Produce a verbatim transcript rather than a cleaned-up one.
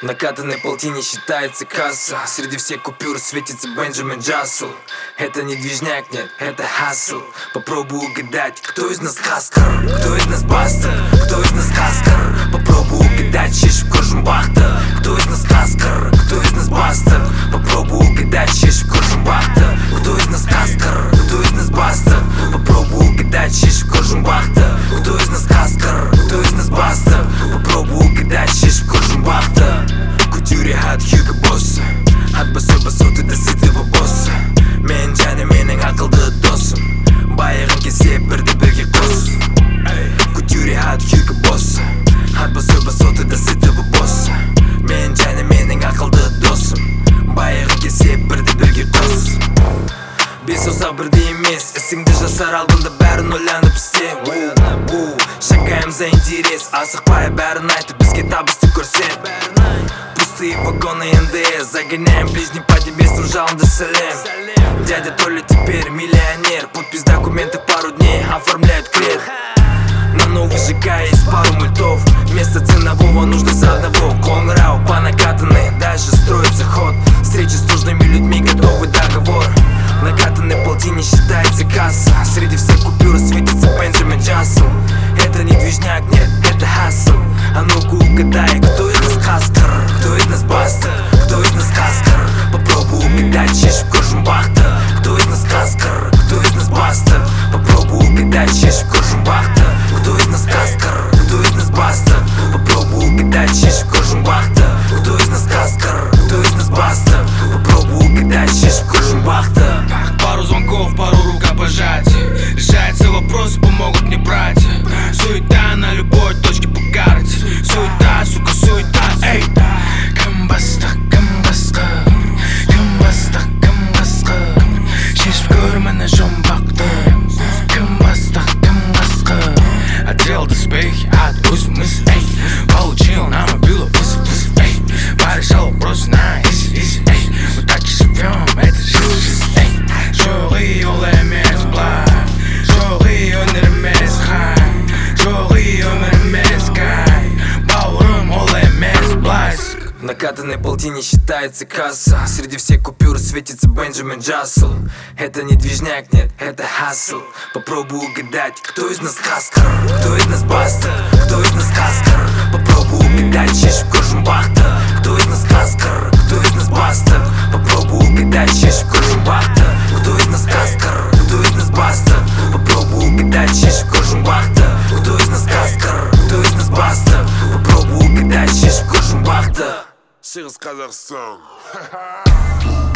накатанной полтине считается касса. Среди всех купюр светится Бенджамин Джассел. Это не движняк, нет, это хассл. Попробуй угадать, кто из нас хаскар, кто из нас бастер, кто из нас хаскар. Попробуй угадать, чеш в кожу бахта. Кто из нас хаскар, кто из нас бастер. Попробуй угадать, чеш в кожу бахта. Кто из нас хаскар, кто из нас бастер. Попробуй угадать, чеш в кожу бахта. Кто из нас хаскар, кто из нас бастер. Попробуй угадать, чеш в кожу бахта. Кутюре от Хьюго Босса, от басой басоты до сытого босса. Мен және менің ақылды досым, байығын келсе бірді бірге қос. Кутюре от Хьюго Босса, от басой басоты до сытого босса. Мен және менің ақылды досым, байығын келсе бірді бірге қос. Бес саусақ бірдей емес, ісіңді жасар алдында бәрін ойланып істе. Шагаем за интерес, асықпай бәрін айтып бізге табысты көрсет. Пустые вагоны эн дэ эс, загоняем ближний по небесным жалынды сәлем. Дядя Толя теперь миллионер, подпись документов пару дней оформляют кред. На новый ЖК есть пару мультов, вместо ценового нужно с одного. Конрау по накатанной, дальше строится ход. Встречи с нужными людьми, готовый договор. Накатанной полтине считается касса. Среди всех купюр светится Бенджамин Джассел. Это не движняк, нет, это хассл. А ну-ка угадай, кто из нас хаскар, кто из нас бастер, кто из нас хаскар. Попробуй угадать, чеш в кожу бахта. Кто из нас хаскар, кто из нас бастер. Попробуй угадать, чеш в кожу бахта. Кто из нас хаскар, кто из нас бастер. Попробуй угадать, чеш в кожу бахта. Кто из нас хаскар, кто из нас бастер. Попробуй угадать, чеш в кожу бахта. Пару звонков, пару рукопожатий, решается вопрос, помогут мне братья. Суета на любой точке по карте. Суета, сука, суета, эй. Камбаста, камбаста, камбаста, камбаста. Чеш в көрмені жұмбақты. Камбаста, камбаста. Отдел доспехи от өзіміз, эй. Получил на мобилу вызов, эй. Порешал вопрос на изи, изи, эй. Мы так и живем, это жизнь, жизнь, эй. Жоғи ол емес былай, жоғи өнер емес хай, жоғи өмір емес кай, бауырым ол емес былай. Накатанной полтине считается касса. Среди всех купюр светится Бенджамин Джассел. Это не движняк, нет, это хассл. Попробуй угадать, кто из нас хаскар, кто из нас бастер, кто из нас хаскар. Попробуй угадать, чеш в кожу бахта. Кто из нас хаскар, кто из нас бастер. Попробуй угадать, чеш в кожу бахта. Кто из нас хаскар, кто из нас бастер. Попробуй угадать, чеш в кожу бахта. Кто из нас хаскар, кто из нас бастер. Попробуй угадать, чеш в кожу бахта. Шығыс Қазақстан.